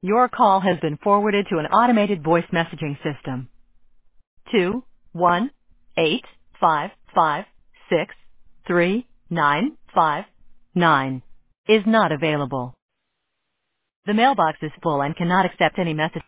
Your call has been forwarded to an automated voice messaging system. 21855639559 is not available. The mailbox is full and cannot accept any message.